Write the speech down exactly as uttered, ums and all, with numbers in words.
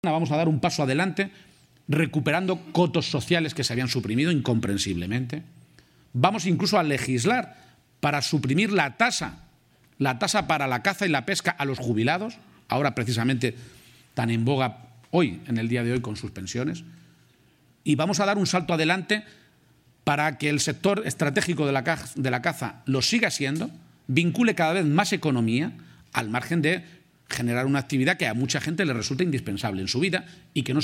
Vamos a dar un paso adelante recuperando cotos sociales que se habían suprimido incomprensiblemente. Vamos incluso a legislar para suprimir la tasa, la tasa para la caza y la pesca a los jubilados, ahora precisamente tan en boga hoy, en el día de hoy, con sus pensiones. Y vamos a dar un salto adelante para que el sector estratégico de la caza, de la caza lo siga siendo, vincule cada vez más economía al margen de generar una actividad que a mucha gente le resulta indispensable en su vida y que no